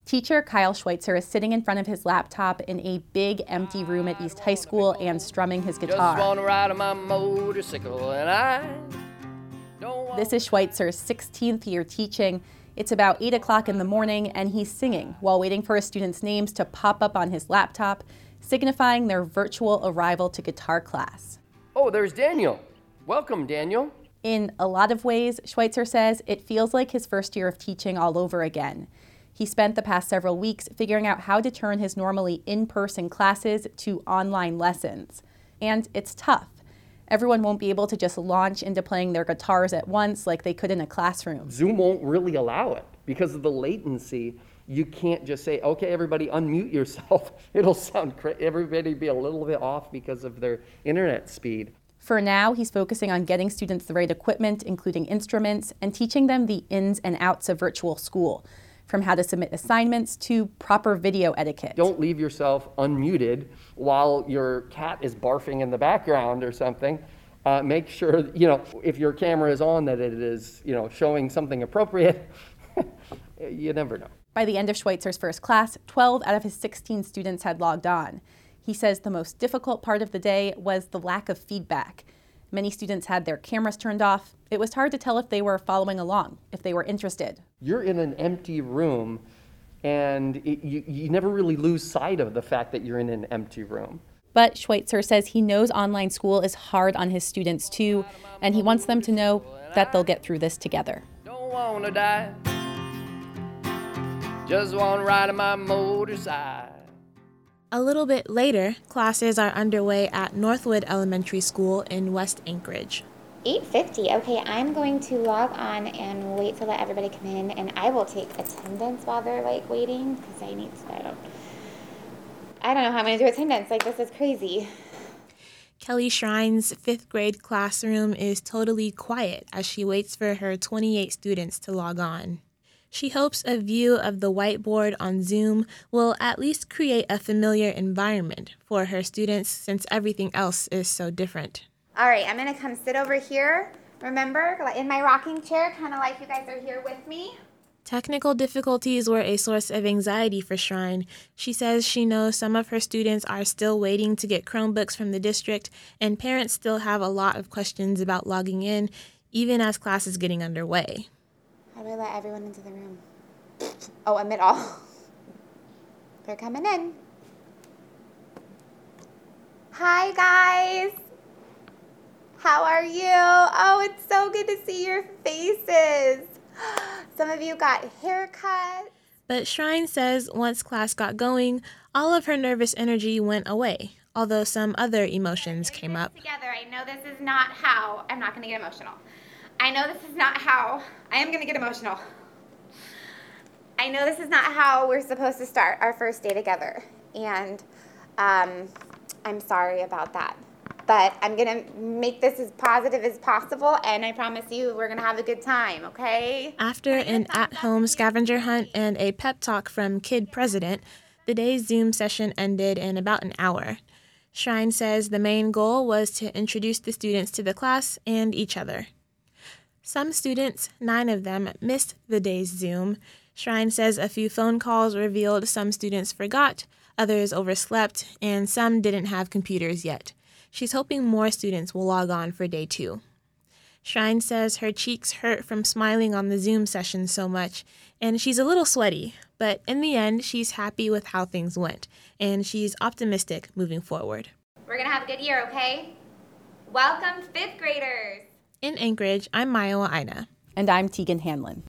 Teacher Kyle Schweitzer is sitting in front of his laptop in a big empty room at East High School and strumming his guitar. Just wanna ride on my motorcycle and This is Schweitzer's 16th year teaching. It's about 8 o'clock in the morning and he's singing while waiting for his students' names to pop up on his laptop, signifying their virtual arrival to guitar class. Oh, there's Daniel. Welcome, Daniel. In a lot of ways, Schweitzer says, it feels like his first year of teaching all over again. He spent the past several weeks figuring out how to turn his normally in-person classes to online lessons. And it's tough. Everyone won't be able to just launch into playing their guitars at once like they could in a classroom. Zoom won't really allow it because of the latency. You can't just say, okay, everybody unmute yourself. It'll sound crazy. Everybody be a little bit off because of their internet speed. For now, he's focusing on getting students the right equipment, including instruments, and teaching them the ins and outs of virtual school, from how to submit assignments to proper video etiquette. Don't leave yourself unmuted while your cat is barfing in the background or something. Make sure, if your camera is on, that it is, showing something appropriate. You never know. By the end of Schweitzer's first class, 12 out of his 16 students had logged on. He says the most difficult part of the day was the lack of feedback. Many students had their cameras turned off. It was hard to tell if they were following along, if they were interested. You're in an empty room, and you never really lose sight of the fact that you're in an empty room. But Schweitzer says he knows online school is hard on his students too, and he wants them to know that they'll get through this together. Don't want to die. Just want to ride on my motorcycle. A little bit later, classes are underway at Northwood Elementary School in West Anchorage. 8:50. Okay, I'm going to log on and wait to let everybody come in, and I will take attendance while they're waiting because I don't know how I'm going to do attendance. This is crazy. Kelly Schrine's 5th grade classroom is totally quiet as she waits for her 28 students to log on. She hopes a view of the whiteboard on Zoom will at least create a familiar environment for her students since everything else is so different. All right, I'm going to come sit over here. Remember, in my rocking chair, kind of like you guys are here with me. Technical difficulties were a source of anxiety for Shrine. She says she knows some of her students are still waiting to get Chromebooks from the district, and parents still have a lot of questions about logging in, even as class is getting underway. How do I let everyone into the room? Oh, admit all. They're coming in. Hi, guys. How are you? Oh, it's so good to see your faces. Some of you got haircuts. But Shrine says once class got going, all of her nervous energy went away, although some other emotions came up. Together, I know this is not how. I'm not going to get emotional. I know this is not how. I am going to get emotional. I know this is not how we're supposed to start our first day together. And I'm sorry about that. But I'm going to make this as positive as possible, and I promise you we're going to have a good time, okay? After an at-home scavenger hunt and a pep talk from Kid President, the day's Zoom session ended in about an hour. Shrine says the main goal was to introduce the students to the class and each other. Some students, 9 of them, missed the day's Zoom. Shrine says a few phone calls revealed some students forgot, others overslept, and some didn't have computers yet. She's hoping more students will log on for day 2. Shrine says her cheeks hurt from smiling on the Zoom session so much, and she's a little sweaty, but in the end, she's happy with how things went, and she's optimistic moving forward. We're going to have a good year, okay? Welcome, 5th graders. In Anchorage, I'm Maya Waina. And I'm Tegan Hanlon.